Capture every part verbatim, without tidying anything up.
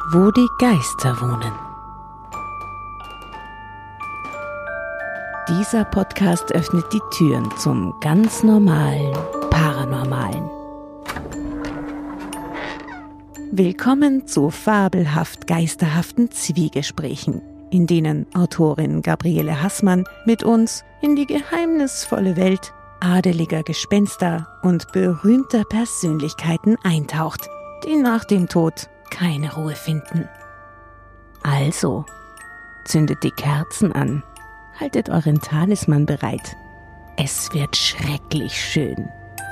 Wo die Geister wohnen. Dieser Podcast öffnet die Türen zum ganz normalen Paranormalen. Willkommen zu fabelhaft geisterhaften Zwiegesprächen, in denen Autorin Gabriele Haßmann mit uns in die geheimnisvolle Welt adeliger Gespenster und berühmter Persönlichkeiten eintaucht, die nach dem Tod keine Ruhe finden. Also, zündet die Kerzen an, haltet euren Talisman bereit. Es wird schrecklich schön.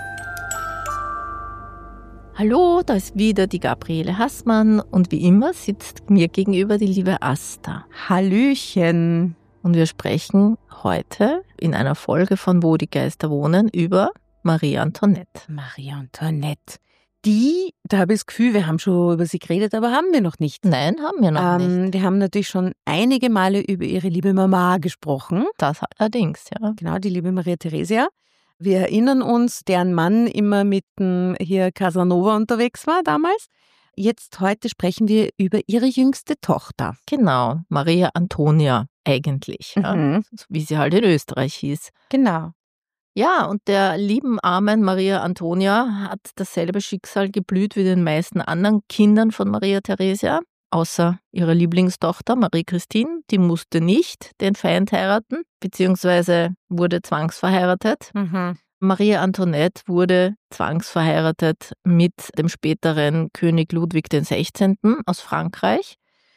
Hallo, da ist wieder die Gabriele Haßmann und wie immer sitzt mir gegenüber die liebe Asta. Hallöchen! Und wir sprechen heute in einer Folge von Wo die Geister wohnen über Marie Antoinette. Marie Antoinette. Die, da habe ich das Gefühl, wir haben schon über sie geredet, aber haben wir noch nicht. Nein, haben wir noch ähm, nicht. Wir haben natürlich schon einige Male über ihre liebe Mama gesprochen. Das allerdings, ja. Genau, die liebe Maria Theresia. Wir erinnern uns, deren Mann immer mit dem hier Casanova unterwegs war damals. Jetzt, heute sprechen wir über ihre jüngste Tochter. Genau, Maria Antonia eigentlich, Mhm. ja, wie sie halt in Österreich hieß. Genau. Ja, und der lieben armen Maria Antonia hat dasselbe Schicksal geblüht wie den meisten anderen Kindern von Maria Theresia, außer ihrer Lieblingstochter Marie Christine. Die musste nicht den Feind heiraten, beziehungsweise wurde zwangsverheiratet. Mhm. Maria Antoinette wurde zwangsverheiratet mit dem späteren König Ludwig der Sechzehnte. aus Frankreich.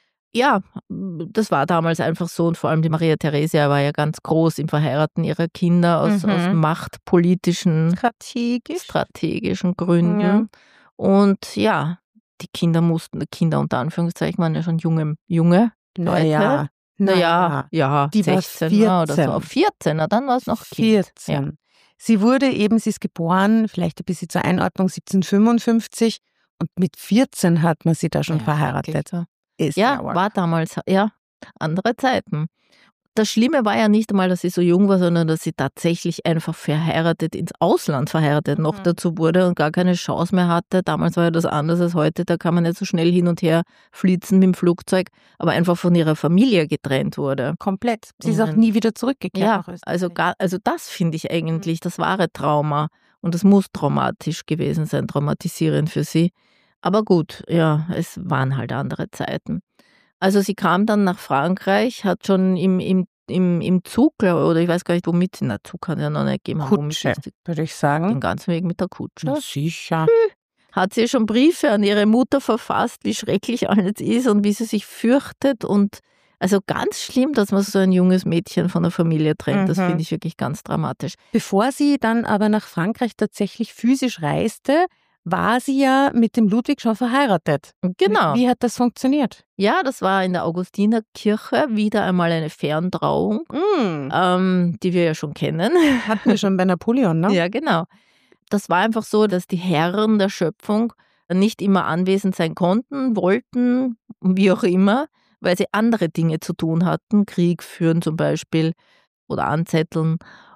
Ja, das war damals einfach so und vor allem die Maria Theresia war ja ganz groß im Verheiraten ihrer Kinder aus, Mhm. aus machtpolitischen, Strategisch. strategischen Gründen. Ja. Und ja, die Kinder mussten, Kinder unter Anführungszeichen waren ja schon junge, junge Leute. Naja, Naja, ja, Die war sechzehn oder vierzehn. so. Auf vierzehn, na dann war es noch Kind. vierzehn. Ja. Sie wurde eben, sie ist geboren, vielleicht ein bisschen zur Einordnung, siebzehnhundertfünfundfünfzig und mit vierzehn hat man sie da schon Ja, verheiratet. wirklich so. Ist Ja, arg. war damals, ja, andere Zeiten. Das Schlimme war ja nicht einmal, dass sie so jung war, sondern dass sie tatsächlich einfach verheiratet, ins Ausland verheiratet noch Mhm. dazu wurde und gar keine Chance mehr hatte. Damals war ja das anders als heute, da kann man nicht so schnell hin und her flitzen mit dem Flugzeug, aber einfach von ihrer Familie getrennt wurde. Komplett. Sie ist auch Mhm. nie wieder zurückgekehrt Ja, nach Österreich. also, gar, also das finde ich eigentlich das wahre Trauma und es muss traumatisch gewesen sein, traumatisierend für sie. Aber gut, ja, es waren halt andere Zeiten. Also sie kam dann nach Frankreich, hat schon im, im, im, im Zug, glaub- oder ich weiß gar nicht, womit sie, na Zug hat ja noch nicht gegeben, aber womit Kutsche, ist sie würde ich den sagen. ganzen Weg mit der Kutsche. Na sicher. Hat sie schon Briefe an ihre Mutter verfasst, wie schrecklich alles ist und wie sie sich fürchtet und also ganz schlimm, dass man so ein junges Mädchen von der Familie trennt. Das Mhm. finde ich wirklich ganz dramatisch. Bevor sie dann aber nach Frankreich tatsächlich physisch reiste, war sie ja mit dem Ludwig schon verheiratet. Genau. Wie, wie hat das funktioniert? Ja, das war in der Augustinerkirche wieder einmal eine Ferntrauung, Mm, ähm, die wir ja schon kennen. hatten wir schon bei Napoleon, ne? Ja, genau. Das war einfach so, dass die Herren der Schöpfung nicht immer anwesend sein konnten, wollten, wie auch immer, weil sie andere Dinge zu tun hatten, Krieg führen zum Beispiel oder anzetteln.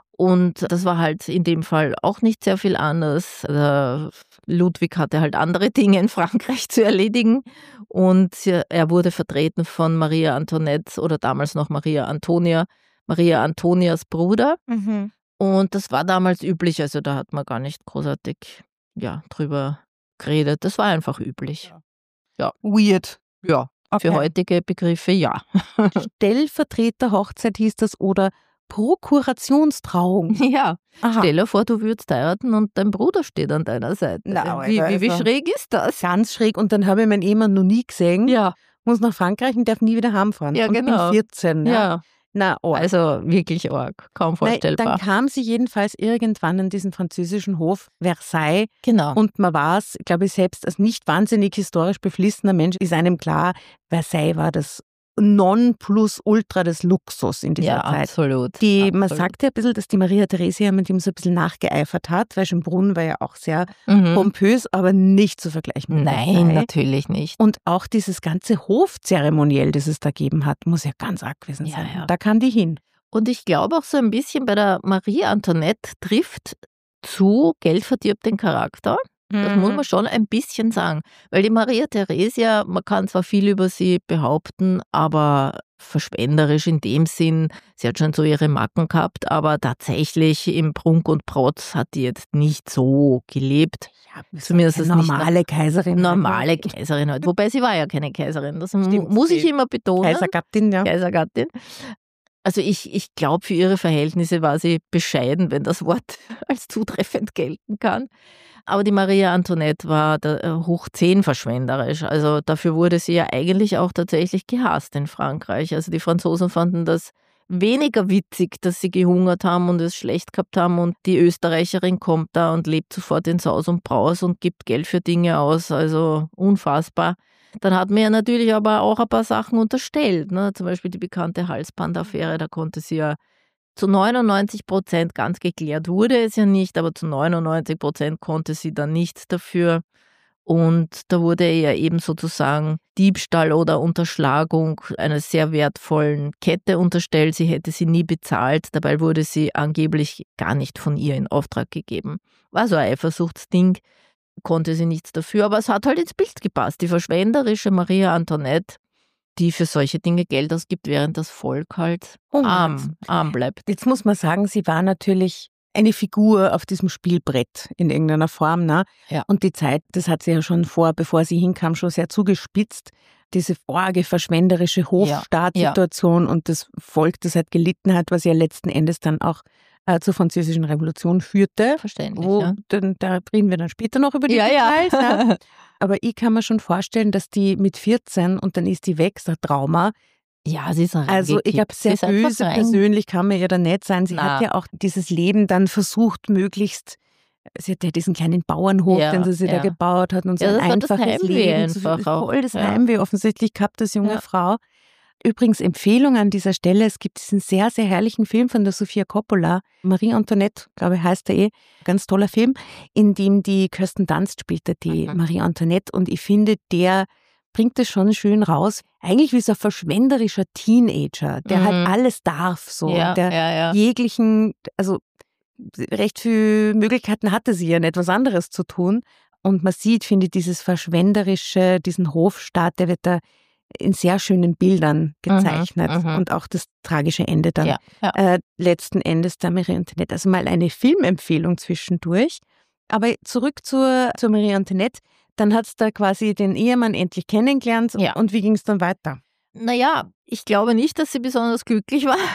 Und das war halt in dem Fall auch nicht sehr viel anders. Der Ludwig hatte halt andere Dinge in Frankreich zu erledigen und er wurde vertreten von Maria Antoinette oder damals noch Maria Antonia, Maria Antonias Bruder. Mhm. Und das war damals üblich, also da hat man gar nicht großartig ja, drüber geredet. Das war einfach üblich. Weird. Ja, Okay. für heutige Begriffe ja. Stellvertreter-Hochzeit hieß das oder Prokurationstrauung. Ja, Aha. stell dir vor, du würdest heiraten und dein Bruder steht an deiner Seite. Na, wie, Alter, wie, wie also- schräg ist das? Ganz schräg. Und dann habe ich meinen Ehemann noch nie gesehen. Ja, Muss nach Frankreich und darf nie wieder heimfahren. Ja, und genau. bin vierzehn. Ja. ja. Na, oh. Also wirklich arg, kaum Nein, vorstellbar. dann kam sie jedenfalls irgendwann an diesen französischen Hof Versailles genau. und man war es, glaube ich, selbst als nicht wahnsinnig historisch beflissener Mensch, ist einem klar, Versailles war das Nonplusultra des Luxus in dieser ja, Zeit. absolut. Die, man absolut. sagt ja ein bisschen, dass die Maria Theresia mit ihm so ein bisschen nachgeeifert hat, weil Schönbrunn war ja auch sehr Mhm. pompös, aber nicht zu vergleichen mit Nein, Versailles. natürlich nicht. Und auch dieses ganze Hofzeremoniell, das es da gegeben hat, muss ja ganz arg gewesen Ja, sein. ja. Da kam die hin. Und ich glaube auch so ein bisschen bei der Marie Antoinette trifft zu geldverdirbt den Charakter. Das muss man schon ein bisschen sagen. Weil die Maria Theresia, man kann zwar viel über sie behaupten, aber verschwenderisch in dem Sinn, sie hat schon so ihre Macken gehabt, aber tatsächlich im Prunk und Protz hat die jetzt nicht so gelebt. Ja, zumindest eine normale nicht Kaiserin. Normale Kaiserin halt. Wobei sie war ja keine Kaiserin, das Stimmt, muss ich immer betonen. Kaisergattin, ja. Kaisergattin. Also ich, ich glaube, für ihre Verhältnisse war sie bescheiden, wenn das Wort als zutreffend gelten kann. Aber die Maria Antoinette war da hoch zehn verschwenderisch. Also dafür wurde sie ja eigentlich auch tatsächlich gehasst in Frankreich. Also die Franzosen fanden das weniger witzig, dass sie gehungert haben und es schlecht gehabt haben und die Österreicherin kommt da und lebt sofort in Saus und Braus und gibt Geld für Dinge aus. Also unfassbar. Dann hat man ja natürlich aber auch ein paar Sachen unterstellt. Ne? Zum Beispiel die bekannte Halsbandaffäre, da konnte sie ja zu neunundneunzig Prozent, ganz geklärt wurde es ja nicht, aber zu neunundneunzig Prozent konnte sie dann nichts dafür. Und da wurde ihr eben sozusagen Diebstahl oder Unterschlagung einer sehr wertvollen Kette unterstellt. Sie hätte sie nie bezahlt. Dabei wurde sie angeblich gar nicht von ihr in Auftrag gegeben. War so ein Eifersuchtsding, konnte sie nichts dafür. Aber es hat halt ins Bild gepasst. Die verschwenderische Maria Antoinette, die für solche Dinge Geld ausgibt, während das Volk halt oh, arm, arm bleibt. Jetzt muss man sagen, sie war natürlich eine Figur auf diesem Spielbrett in irgendeiner Form. Ne? Ja. Und die Zeit, das hat sie ja schon vor, bevor sie hinkam, schon sehr zugespitzt. Diese arge, verschwenderische Hofstaatssituation ja. Ja. Und das Volk, das halt gelitten hat, was ja letzten Endes dann auch äh, zur Französischen Revolution führte. Verständlich, wo, ja. dann, da reden wir dann später noch über die ja, Details. Ja. Ja. Aber ich kann mir schon vorstellen, dass die mit vierzehn und dann ist die weg, so ein Trauma. Ja, sie ist Also ich glaube, sehr böse persönlich kann man ihr da nicht sein. Sie Na. hat ja auch dieses Leben dann versucht, möglichst, sie hat ja diesen kleinen Bauernhof, ja, den sie sich ja. da gebaut hat und so ja, ein einfaches Leben. Einfach so, auch. Voll das ja. Heimweh offensichtlich gehabt als junge ja. Frau. Übrigens Empfehlung an dieser Stelle, es gibt diesen sehr, sehr herrlichen Film von der Sofia Coppola, Marie Antoinette, glaube ich, heißt er eh, ganz toller Film, in dem die Kirsten Dunst spielte, die mhm. Marie Antoinette, und ich finde, der bringt es schon schön raus, eigentlich wie so ein verschwenderischer Teenager, der mhm. halt alles darf, so, ja, der ja, ja. jeglichen, also recht viele Möglichkeiten hatte sie ja nicht, was anderes zu tun, und man sieht, finde ich, dieses verschwenderische, diesen Hofstaat, der wird da in sehr schönen Bildern gezeichnet mhm, und auch das tragische Ende dann ja, ja. Äh, letzten Endes der Marie Antoinette. Also mal eine Filmempfehlung zwischendurch. Aber zurück zur, zur Marie Antoinette, dann hat es da quasi den Ehemann endlich kennengelernt ja. und wie ging es dann weiter? Naja, ich glaube nicht, dass sie besonders glücklich war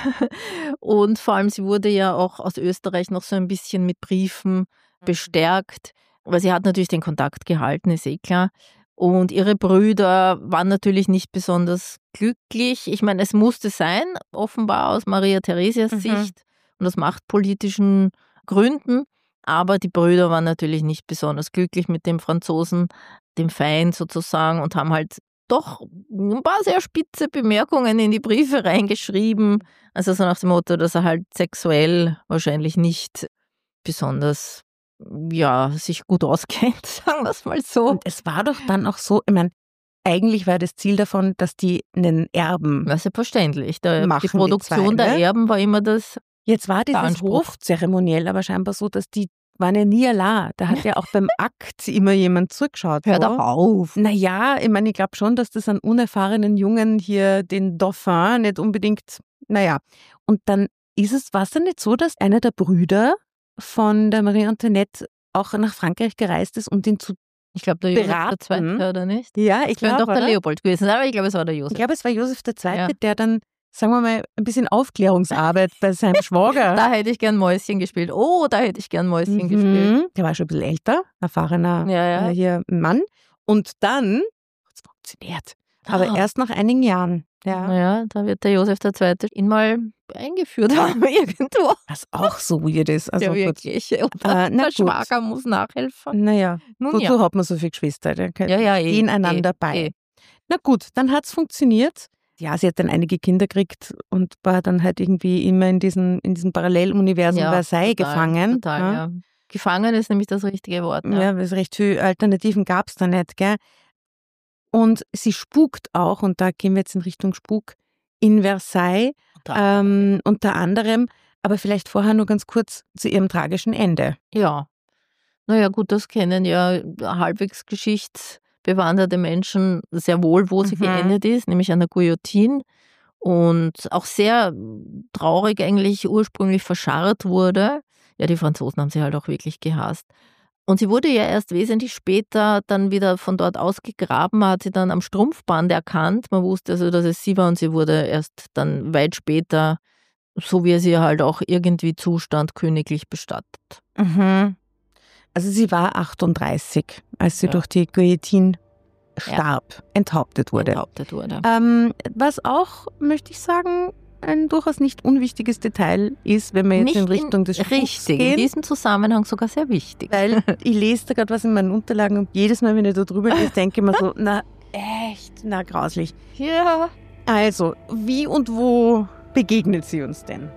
und vor allem sie wurde ja auch aus Österreich noch so ein bisschen mit Briefen bestärkt, weil sie hat natürlich den Kontakt gehalten, ist eh klar. Und ihre Brüder waren natürlich nicht besonders glücklich. Ich meine, es musste sein, offenbar aus Maria Theresias mhm. Sicht und aus machtpolitischen Gründen. Aber die Brüder waren natürlich nicht besonders glücklich mit dem Franzosen, dem Feind sozusagen, und haben halt doch ein paar sehr spitze Bemerkungen in die Briefe reingeschrieben. Also so nach dem Motto, dass er halt sexuell wahrscheinlich nicht besonders ja, sich gut auskennt, sagen wir es mal so. Und es war doch dann auch so, ich meine, eigentlich war das Ziel davon, dass die einen Erben Das ist ja verständlich. Der, machen, die Produktion die zwei, der ne? Erben war immer das Jetzt war dieses Hofzeremoniell aber scheinbar so, dass die waren ja nie allein. Da hat ja auch beim Akt immer jemand zugeschaut. Hör doch auf. Naja, ich meine, ich glaube schon, dass das einen unerfahrenen Jungen hier, den Dauphin, nicht unbedingt, naja. Und dann ist es, war es dann nicht so, dass einer der Brüder von der Marie Antoinette auch nach Frankreich gereist ist, um den zu Ich glaube, der Josef der Zweite, oder nicht? Ja, ich glaube, doch der Leopold gewesen, aber ich glaube, es war der Josef. Ich glaube, es war Josef der Zweite, ja. der dann, sagen wir mal, ein bisschen Aufklärungsarbeit bei seinem Schwager. Da hätte ich gern Mäuschen gespielt. Oh, da hätte ich gern Mäuschen mhm. gespielt. Der war schon ein bisschen älter, erfahrener ja, ja. Äh, hier Mann. Und dann, es funktioniert, aber ah. erst nach einigen Jahren. Ja. Naja, da wird der Josef der Zweite ihn mal eingeführt haben irgendwo. Was auch so weird ist. Also ja, wirklich. Oder äh, der Schwager muss nachhelfen. Naja, Nun, wozu ja. hat man so viele Geschwister? Die ja, ja, eh, gehen einander eh, bei. Eh. Na gut, dann hat es funktioniert. Ja, sie hat dann einige Kinder gekriegt und war dann halt irgendwie immer in diesen, in diesem Paralleluniversum ja, Versailles total, gefangen. Total, ja. ja. Gefangen ist nämlich das richtige Wort. Ja, ja, weil es recht viele Alternativen gab es da nicht, gell? Und sie spukt auch, und da gehen wir jetzt in Richtung Spuk, in Versailles, unter, ähm, unter anderem, aber vielleicht vorher nur ganz kurz zu ihrem tragischen Ende. Ja, Naja gut, das kennen ja halbwegs geschichtsbewanderte Menschen sehr wohl, wo sie Mhm. geendet ist, nämlich an der Guillotine. Und auch sehr traurig eigentlich ursprünglich verscharrt wurde. Ja, die Franzosen haben sie halt auch wirklich gehasst. Und sie wurde ja erst wesentlich später dann wieder von dort ausgegraben, hat sie dann am Strumpfband erkannt. Man wusste also, dass es sie war und sie wurde erst dann weit später, so wie es ihr halt auch irgendwie zustand, königlich bestattet. Mhm. Also sie war achtunddreißig, als sie Ja. durch die Guillotine starb, enthauptet wurde. Enthauptet wurde. Ähm, was auch, möchte ich sagen, ein durchaus nicht unwichtiges Detail ist, wenn wir jetzt Nicht in Richtung des in, Spuks richtig, in gehen. diesem Zusammenhang sogar sehr wichtig. Weil ich lese da gerade was in meinen Unterlagen und jedes Mal, wenn ich da drüber lese, denke ich mir so, na echt, na grauslich. Ja. Also, wie und wo begegnet sie uns denn?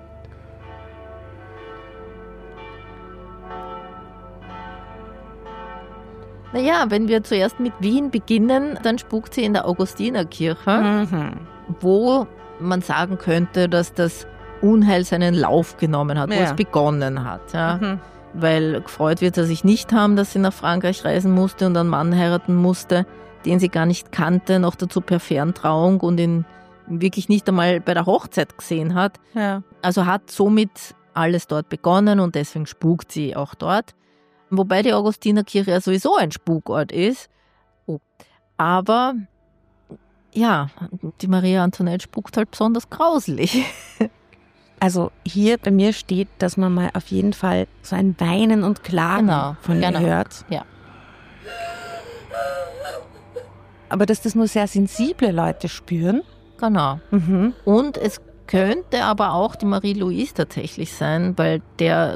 Naja, wenn wir zuerst mit Wien beginnen, dann spukt sie in der Augustinerkirche, Mhm. wo man sagen könnte, dass das Unheil seinen Lauf genommen hat, wo Ja. es begonnen hat. Ja. Mhm. Weil gefreut wird er sich nicht haben, dass sie nach Frankreich reisen musste und einen Mann heiraten musste, den sie gar nicht kannte, noch dazu per Ferntrauung und ihn wirklich nicht einmal bei der Hochzeit gesehen hat. Ja. Also hat somit alles dort begonnen und deswegen spukt sie auch dort. Wobei die Augustinerkirche ja sowieso ein Spukort ist. Oh. Aber ja, die Maria Antoinette spukt halt besonders grauselig. Also hier bei mir steht, dass man mal auf jeden Fall so ein Weinen und Klagen Genau, von ihr genau. hört. Ja. Aber dass das nur sehr sensible Leute spüren. Genau. Mhm. Und es könnte aber auch die Marie-Louise tatsächlich sein, weil der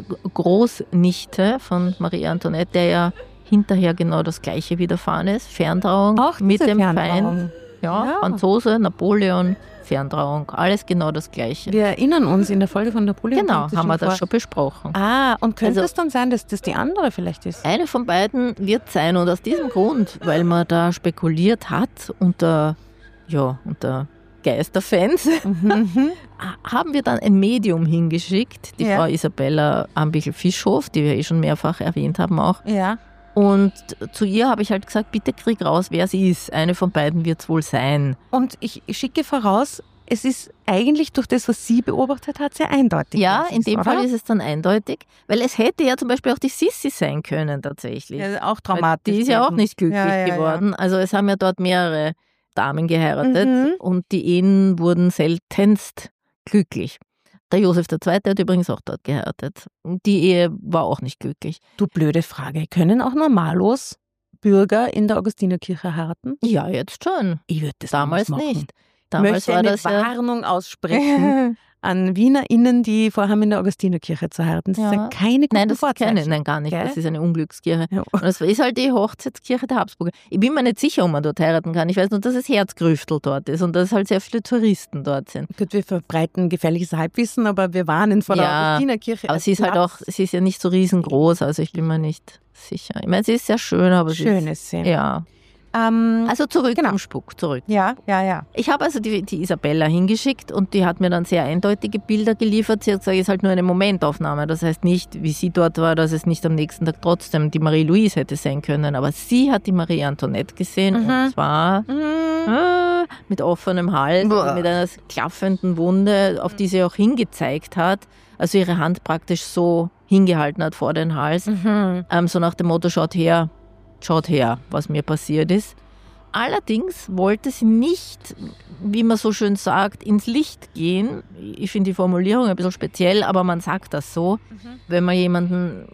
Großnichte von Marie Antoinette, der ja hinterher genau das Gleiche widerfahren ist, Ferntrauung Auch mit diese dem Ferntrauung. Feind, ja, Ja. Franzose, Napoleon, Ferntrauung, alles genau das Gleiche. Wir erinnern uns, in der Folge von Napoleon Genau, kommt das haben wir vor. das schon besprochen. Ah, und könnte Also- es dann sein, dass das die andere vielleicht ist? Eine von beiden wird sein und aus diesem Grund, weil man da spekuliert hat unter, ja, unter Geisterfans, Mhm. haben wir dann ein Medium hingeschickt, die Ja. Frau Isabella Ambichel-Fischhof, die wir eh schon mehrfach erwähnt haben auch. Ja. Und zu ihr habe ich halt gesagt, bitte krieg raus, wer sie ist. Eine von beiden wird es wohl sein. Und ich schicke voraus, es ist eigentlich durch das, was sie beobachtet hat, sehr eindeutig. Ja, was es in dem oder? Fall ist es dann eindeutig, weil es hätte ja zum Beispiel auch die Sissi sein können tatsächlich. Ja, auch Weil traumatisch. Die ist ja auch nicht glücklich Ja, ja, ja. geworden. Also es haben ja dort mehrere Damen geheiratet Mhm. und die Ehen wurden seltenst glücklich. Der Josef der Zweite hat übrigens auch dort geheiratet. Die Ehe war auch nicht glücklich. Du blöde Frage. Können auch normallos Bürger in der Augustinerkirche heiraten? Ja, jetzt schon. Ich würde das Damals machen. nicht. Ich Damals möchte war eine das ja. Warnung aussprechen an WienerInnen, die vorhaben, in der Augustinerkirche zu heiraten. Das Ja. sind keine guten Nein, das ist Vorzeichen. keine, nein, gar nicht. Gell? Das ist eine Unglückskirche. Ja. Und das ist halt die Hochzeitskirche der Habsburger. Ich bin mir nicht sicher, ob man dort heiraten kann. Ich weiß nur, dass es Herzgrüftel dort ist und dass halt sehr viele Touristen dort sind. Gut, wir verbreiten gefährliches Halbwissen, aber wir warnen vor der Ja, Augustinerkirche. Aber als sie ist halt auch, Platz. sie ist ja nicht so riesengroß, also ich bin mir nicht sicher. Ich meine, sie ist sehr schön, aber sie Schön ist, ist sie. ja. Ähm, Also zurück Genau. zum Spuk, zurück. ja, ja, ja. Ich habe also die, die Isabella hingeschickt und die hat mir dann sehr eindeutige Bilder geliefert. Sie hat gesagt, es ist halt nur eine Momentaufnahme. Das heißt nicht, wie sie dort war, dass es nicht am nächsten Tag trotzdem die Marie-Louise hätte sein können. Aber sie hat die Marie Antoinette gesehen Mhm. und zwar Mhm. äh, mit offenem Hals, Boah. mit einer klaffenden Wunde, auf die sie auch hingezeigt hat. Also ihre Hand praktisch so hingehalten hat vor den Hals. Mhm. Ähm, so nach dem Motto, schaut her, schaut her, was mir passiert ist. Allerdings wollte sie nicht, wie man so schön sagt, ins Licht gehen. Ich finde die Formulierung ein bisschen speziell, aber man sagt das so, wenn man jemanden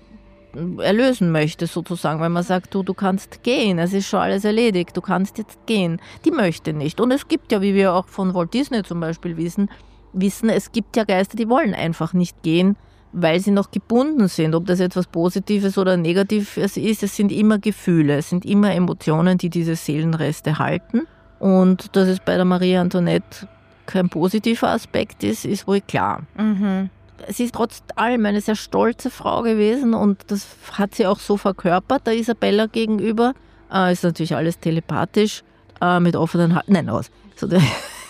erlösen möchte sozusagen, wenn man sagt, du, du kannst gehen, es ist schon alles erledigt, du kannst jetzt gehen. Die möchte nicht. Und es gibt ja, wie wir auch von Walt Disney zum Beispiel wissen, wissen, es gibt ja Geister, die wollen einfach nicht gehen, weil sie noch gebunden sind. Ob das etwas Positives oder Negatives ist, es sind immer Gefühle, es sind immer Emotionen, die diese Seelenreste halten. Und dass es bei der Marie Antoinette kein positiver Aspekt ist, ist wohl klar. Mhm. Sie ist trotz allem eine sehr stolze Frau gewesen und das hat sie auch so verkörpert, der Isabella gegenüber. Äh, ist natürlich alles telepathisch, äh, mit offenen Halsen. Nein, aus. So, der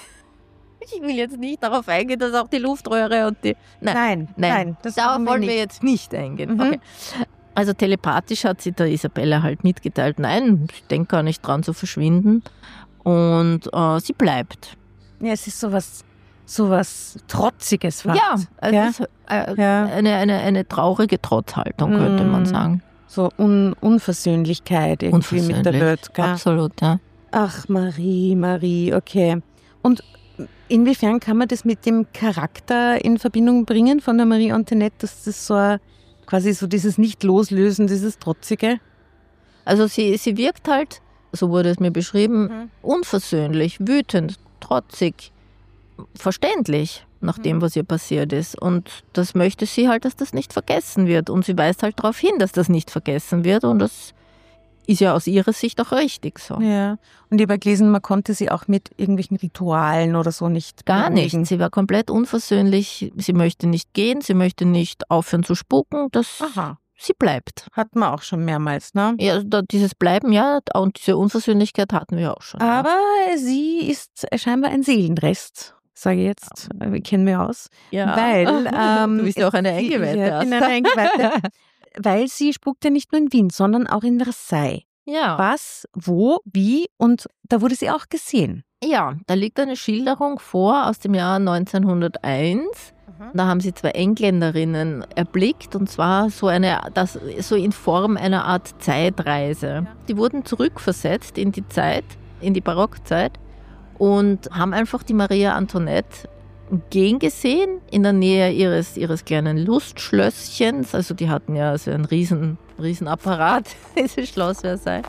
ich will jetzt nicht darauf eingehen, dass auch die Luftröhre und die... Nein, nein, Nein, das darauf machen wir wollen wir nicht. jetzt nicht eingehen. Mhm. Okay. Also telepathisch hat sie der Isabella halt mitgeteilt, nein, ich denke gar nicht dran zu verschwinden. Und äh, sie bleibt. Ja, es ist sowas, sowas Trotziges fast. Ja, es ja? ist äh, Ja. eine, eine, eine traurige Trotzhaltung, könnte man Mm. sagen. So Un- Unversöhnlichkeit irgendwie mit der Unversöhnlich. Welt. Gell? Absolut, ja. Ach, Marie, Marie, okay. Und inwiefern kann man das mit dem Charakter in Verbindung bringen von der Marie Antoinette, dass das so ein, quasi so dieses Nicht-Loslösen, dieses Trotzige? Also sie, sie wirkt halt, so wurde es mir beschrieben, Mhm. unversöhnlich, wütend, trotzig, verständlich nach dem, was ihr passiert ist. Und das möchte sie halt, dass das nicht vergessen wird. Und sie weist halt darauf hin, dass das nicht vergessen wird. Und das ist ja aus ihrer Sicht auch richtig so. Ja. Und ich habe gelesen, man konnte sie auch mit irgendwelchen Ritualen oder so nicht Gar beruhigen. nicht. Sie war komplett unversöhnlich. Sie möchte nicht gehen, sie möchte nicht aufhören zu spuken. Das, Aha. sie bleibt. Hat man auch schon mehrmals, ne? Ja, da, dieses Bleiben, ja, und diese Unversöhnlichkeit hatten wir auch schon. ja. Aber sie ist scheinbar ein Seelenrest, sage ich jetzt. Wir kennen mich aus. Ja. Weil, ähm, du bist ja auch eine sie- Eingeweihte. Ja, ich bin eine Eingeweihte. Weil sie spukt ja nicht nur in Wien, sondern auch in Versailles. ja. Was, wo, wie und da wurde sie auch gesehen. Ja, da liegt eine Schilderung vor aus dem Jahr neunzehnhunderteins. Da haben sie zwei Engländerinnen erblickt und zwar so, eine, das, so in Form einer Art Zeitreise. Die wurden zurückversetzt in die Zeit, in die Barockzeit und haben einfach die Maria Antoinette gehen gesehen in der Nähe ihres, ihres kleinen Lustschlösschens. Also die hatten ja so einen riesen, riesen Apparat, dieses Schloss Versailles.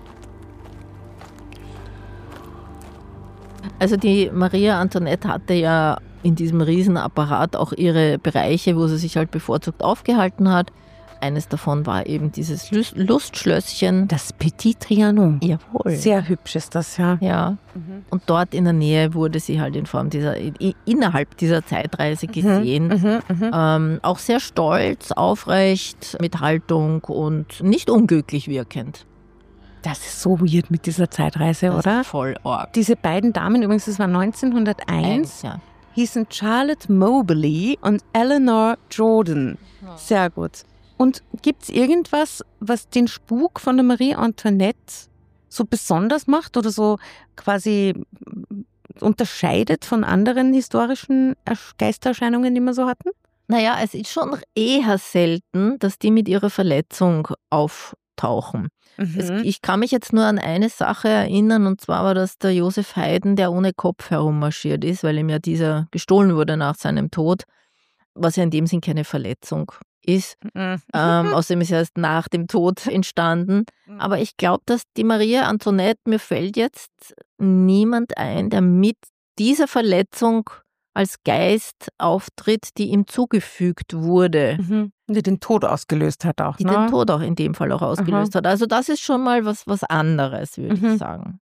Also die Maria Antoinette hatte ja in diesem Riesenapparat auch ihre Bereiche, wo sie sich halt bevorzugt aufgehalten hat. Eines davon war eben dieses Lust- Lustschlösschen. Das Petit Trianon. Jawohl. Sehr hübsch ist das, ja. Ja. Und dort in der Nähe wurde sie halt in Form dieser, i- innerhalb dieser Zeitreise gesehen. Mhm, mhm. Ähm, auch sehr stolz, aufrecht, mit Haltung und nicht unglücklich wirkend. Das ist so weird mit dieser Zeitreise, Das oder? ist voll arg. Diese beiden Damen, übrigens, das war neunzehnhunderteins, Eins, ja. hießen Charlotte Moberly und Eleanor Jordan. Sehr gut. Und gibt es irgendwas, was den Spuk von der Marie Antoinette so besonders macht oder so quasi unterscheidet von anderen historischen Ersch- Geistererscheinungen, die wir so hatten? Naja, es ist schon eher selten, dass die mit ihrer Verletzung auftauchen. Es, ich kann mich jetzt nur an eine Sache erinnern, und zwar war das der Josef Haydn, der ohne Kopf herummarschiert ist, weil ihm ja dieser gestohlen wurde nach seinem Tod, was ja in dem Sinn keine Verletzung ist. Mhm. Ähm, außerdem ist er erst nach dem Tod entstanden. Aber ich glaube, dass die Maria Antoinette, mir fällt jetzt niemand ein, der mit dieser Verletzung als Geist auftritt, die ihm zugefügt wurde. Mhm. Die den Tod ausgelöst hat auch, Die ne? den Tod auch in dem Fall auch ausgelöst hat. Also das ist schon mal was, was anderes, würde Mhm. ich sagen.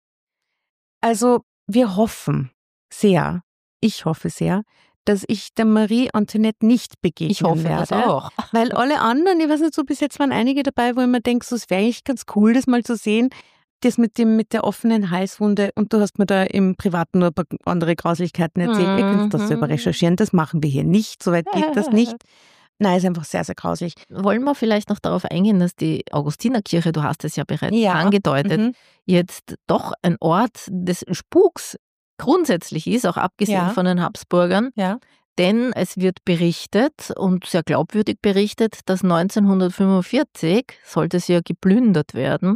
Also wir hoffen sehr, ich hoffe sehr, dass ich der Marie Antoinette nicht begegnen Ich hoffe werde. das auch. Weil alle anderen, ich weiß nicht, so bis jetzt waren einige dabei, wo ich mir denke, so, es wäre eigentlich ganz cool, das mal zu sehen, das mit dem mit der offenen Halswunde, und du hast mir da im Privaten nur ein paar andere Grauslichkeiten erzählt. Ihr könnt das selber Mhm. recherchieren, das machen wir hier nicht, soweit geht das nicht. Nein, ist einfach sehr, sehr grauslich. Wollen wir vielleicht noch darauf eingehen, dass die Augustinerkirche, du hast es ja bereits Ja. angedeutet, Mhm. jetzt doch ein Ort des Spuks grundsätzlich ist, auch abgesehen Ja. von den Habsburgern. Ja. Denn es wird berichtet und sehr glaubwürdig berichtet, dass neunzehnhundertfünfundvierzig sollte sie ja geplündert werden.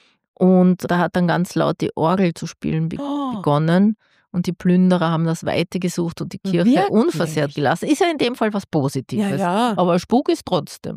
Und da hat dann ganz laut die Orgel zu spielen be Oh. begonnen. Und die Plünderer haben das weitergesucht und die Kirche Wirklich? unversehrt gelassen. Ist ja in dem Fall was Positives. Ja, ja. Aber Spuk ist trotzdem.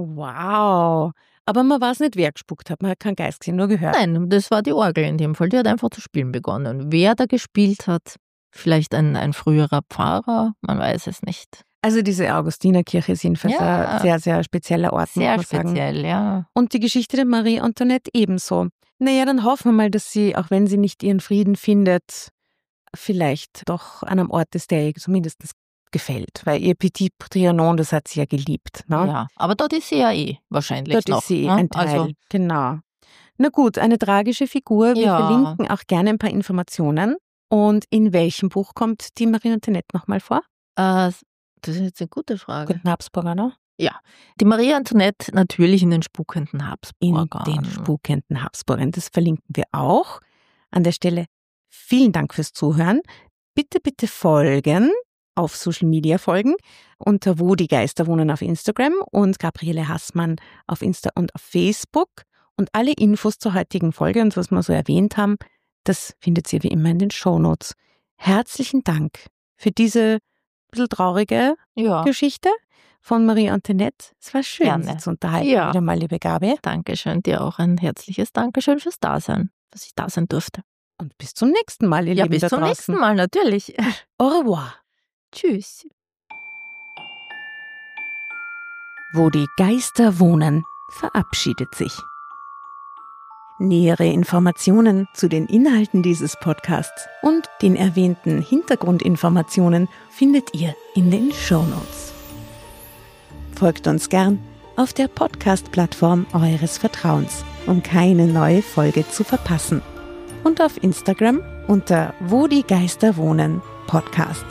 Wow. Aber man weiß nicht, wer gespuckt hat. Man hat keinen Geist gesehen, nur gehört. Nein, das war die Orgel in dem Fall. Die hat einfach zu spielen begonnen. Wer da gespielt hat, vielleicht ein, ein früherer Pfarrer, man weiß es nicht. Also diese Augustinerkirche ist jedenfalls Ja. ein sehr, sehr spezieller Ort, Sehr muss man sagen. speziell, ja. Und die Geschichte der Marie Antoinette ebenso. Naja, dann hoffen wir mal, dass sie, auch wenn sie nicht ihren Frieden findet, vielleicht doch an einem Ort ist, der ihr zumindest gefällt. Weil ihr Petit Trianon, das hat sie ja geliebt. Ne? Ja, aber dort ist sie ja eh wahrscheinlich Dort noch. ist sie ne? ein Teil, Also, genau. Na gut, eine tragische Figur. Wir Ja. verlinken auch gerne ein paar Informationen. Und in welchem Buch kommt die Marie Antoinette nochmal vor? äh, das ist jetzt eine gute Frage. Guten Habsburger, ne? Ja, die Marie Antoinette natürlich in den spukenden Habsburgern. In den spukenden Habsburgern. Das verlinken wir auch. An der Stelle vielen Dank fürs Zuhören. Bitte, bitte folgen, auf Social Media folgen, unter Wo die Geister wohnen auf Instagram und Gabriele Hassmann auf Insta und auf Facebook. Und alle Infos zur heutigen Folge und was wir so erwähnt haben, das findet ihr wie immer in den Shownotes. Herzlichen Dank für diese bisschen traurige Ja. Geschichte von Marie Antoinette. Es war schön, Gerne. Sie zu unterhalten. Ja. Wieder mal, liebe Gabi. Dankeschön, dir auch ein herzliches Dankeschön fürs Dasein, dass ich da sein durfte. Und bis zum nächsten Mal, ihr Ja, Lieben bis da zum draußen. nächsten Mal, natürlich. Au revoir. Tschüss. Wo die Geister wohnen, verabschiedet sich. Nähere Informationen zu den Inhalten dieses Podcasts und den erwähnten Hintergrundinformationen findet ihr in den Shownotes. Folgt uns gern auf der Podcast-Plattform eures Vertrauens, um keine neue Folge zu verpassen. Und auf Instagram unter Wo die Geister wohnen Podcast.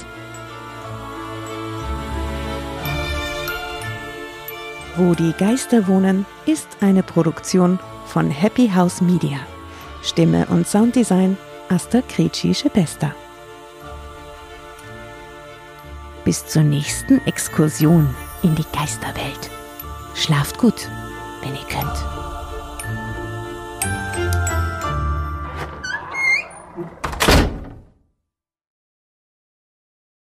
Wo die Geister wohnen ist eine Produktion von Happy House Media. Stimme und Sounddesign Asta Krejci-Schepesta. Bis zur nächsten Exkursion in die Geisterwelt. Schlaft gut, wenn ihr könnt.